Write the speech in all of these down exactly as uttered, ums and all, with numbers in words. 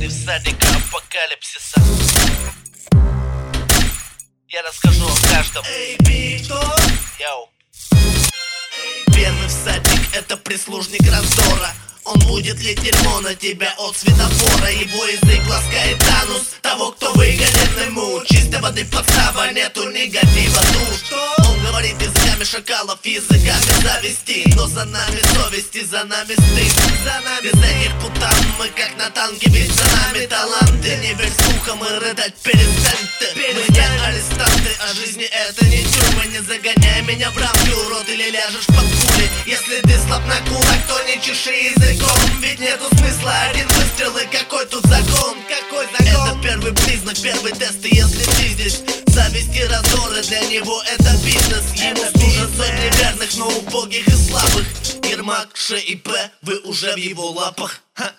всадника апокалипсиса. Я расскажу о каждом. Эй, би, кто? Йоу. Верный всадник — это прислужник раздора. Он будет лить дерьмо на тебя от светофора. Его язык ласкает анус того, кто выгоден ему. Чистой воды подстава, нету негатива душ. Он говорит языками шакалов, языками зависти. Но за нами совесть и за нами стыд. За нами без этих путан мы как на танке, ведь за нами таланты. Не верь слухам и рыдать перестань ты. Мы не арестанты, а жизни это не тюрьма. Не загоняй меня в рамки, урод, или ляжешь под пули. Если ты слаб на кулак, то не чеши языком. Ведь нету смысла, один выстрел и какой тут закон? Какой закон? Это первый признак, первый тест, и если ты здесь зависть и раздоры, для него это бизнес. Ему служат сотни верных, но убогих и слабых. Ермак, Ш и П, вы уже в его лапах. Ха.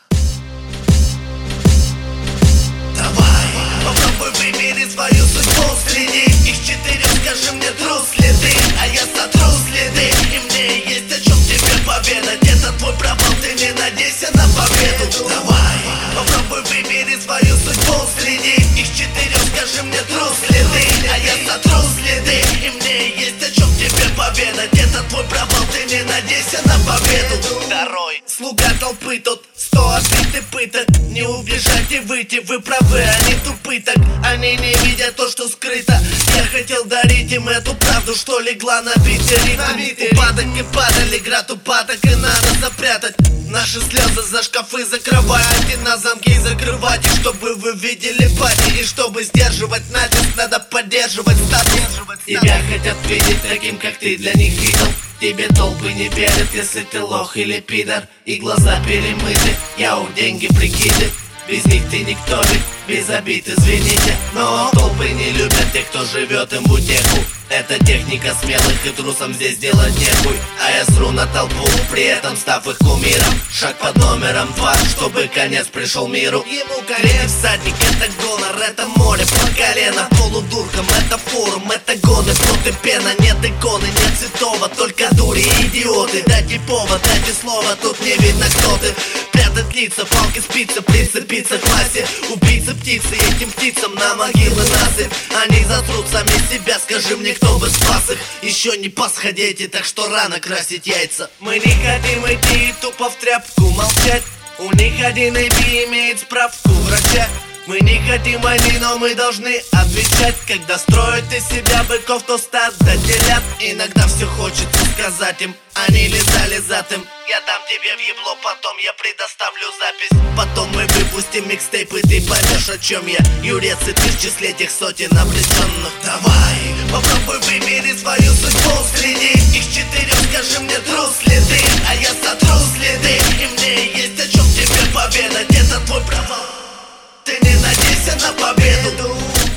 Давай, попробуй выбери свою судьбу среди их четырех, скажи мне, трус ли ты? А я сотру следы, и мне есть о чем тебе поведать. Это твой провал, ты не надейся на победу. Давай, попробуй выбери свою судьбу среди их четырех, скажи мне, трус ли ты? А я сотру следы, и мне есть о чем тебе поведать. Это твой провал, ты не надейся на победу. Второй. Слуга толпы, тот сто обид и пыток. Не убежать и выйти, вы правы, они тупы так. Они не видят то, что скрыто. Я хотел дарить им эту правду, что легла на бите ритм. Упадок и падали, град упадок, и надо запрятать наши слезы за шкафы, закрывать и на замки закрывать. И чтобы вы видели пати, и чтобы сдерживать натиск, надо поддерживать статус. Тебя хотят видеть таким, как ты для них идол. Тебе толпы не верят, если ты лох или пидор. И глаза перемыты, яу, деньги прикиды. Без них ты никто, ведь без обид, извините. Но толпы не любят тех, кто живет им в утеху. Это техника смелых, и трусам здесь делать нехуй. А я сру на толпу, при этом став их кумиром. Шаг под номером два, чтобы конец пришел миру. Ему конец. Всадник — это гонор, это море по колено. Полудуркам это форум, это гоны, плод и пена. Нет иконы, нет цветова, только дури и идиоты. Дайте повод, дайте слово, тут не видно, кто ты. Прятать лица, палки, спицы, прицепиться к массе. Убийцы птицы, этим птицам на могилы насыпь. Они затрут сами себя, скажи мне, кто бы спас их. Еще не Пасха, дети, так что рано красить яйца. Мы не хотим идти тупо в тряпку молчать. У них один эй би имеет справку врача. Мы не хотим войны, но мы должны отвечать. Когда строят из себя быков, то стадо делят. Иногда все хочется сказать им, они лизали затым. Я дам тебе в ебло, потом я предоставлю запись. Потом мы выпустим микстейп, и ты поймешь, о чем я. Юрец, и ты в числе тех сотен обреченных. Давай, попробуй выбери свою судьбу среди их четырех, скажи мне, трус ли ты? А я сотру следы, и мне есть о чем тебе поведать. Это твой провал, ты не надейся на победу.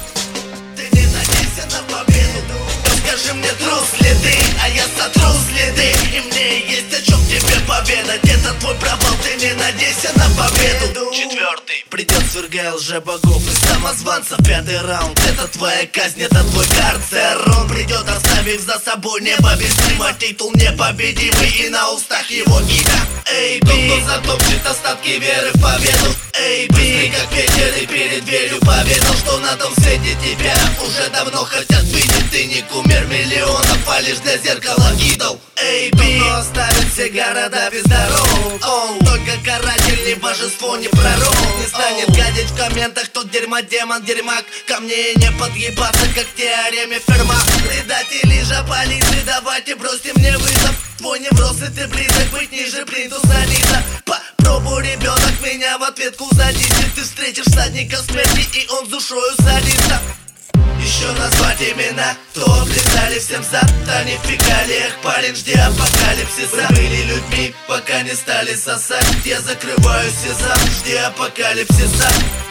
Ты не надейся на победу. Скажи мне, трус ли ты? А я сотру следы, и мне есть о чем тебе поведать. Это твой провал, ты не надейся на победу. Четвертый. Придет свергая лже-богов и самозванцев. Пятый раунд, это твоя казнь, это твой карцер. Он придет, оставив за собой небо без дыма. Титул непобедимый, и на устах его имя. Эй, тот, кто затопчет остатки веры в победу. Эй, быстрый как ветер, и перед дверью поведал, что на том свете тебя уже давно хотят видеть. Ты не кумир миллионов, а лишь для зеркала идол. Эй, би, кто оставит все города без дорог. Он только каратель, ни божество, ни пророк. Не станет гадить в комментах тот дерьмо, демон, дерьмак. Ко мне не подъебаться, как в теореме Ферма. Предатели же полиции, давайте бросьте мне вызов. Твой невроз, и ты близок быть ниже плинтуса ниса. Попробуй, ребенок, меня в ответку задисит. Ты встретишь всадника смерти, и он с душою садится. Еще назвать имена, кто облизали всем зад. Да нифига ли, эх, парень, жди апокалипсиса. Мы были людьми, пока не стали сосать. Я закрываю сезам, жди апокалипсиса.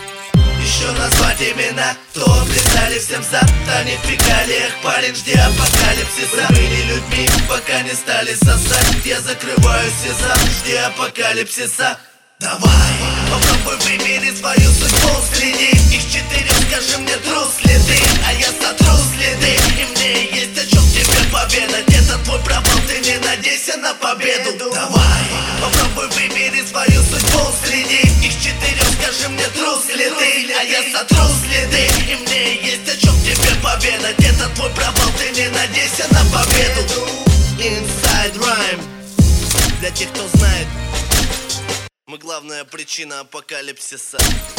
Еще назвать имена, кто облизали всем зад. Да нифига ли, эх, парень, жди апокалипсиса. Мы были людьми, пока не стали сосать. Я закрываю сезам, жди апокалипсиса. Давай, попробуй выбери свою судьбу среди их четырех, скажи мне, трус ли ты? А я сотру следы, и мне есть о чем тебе поведать. Это твой провал, ты не надейся на победу. Давай, попробуй выбери свою судьбу судьбу среди их четырех. Скажи мне, трус ли ты, а я сотру следы. И мне есть о чем тебе поведать. Это твой провал, ты не надейся на победу. Inside Rhyme. Для тех, кто знает, мы главная причина апокалипсиса.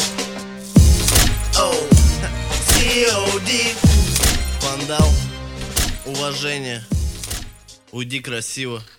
Оу, си о ди. Вандал, уважение. Уйди красиво.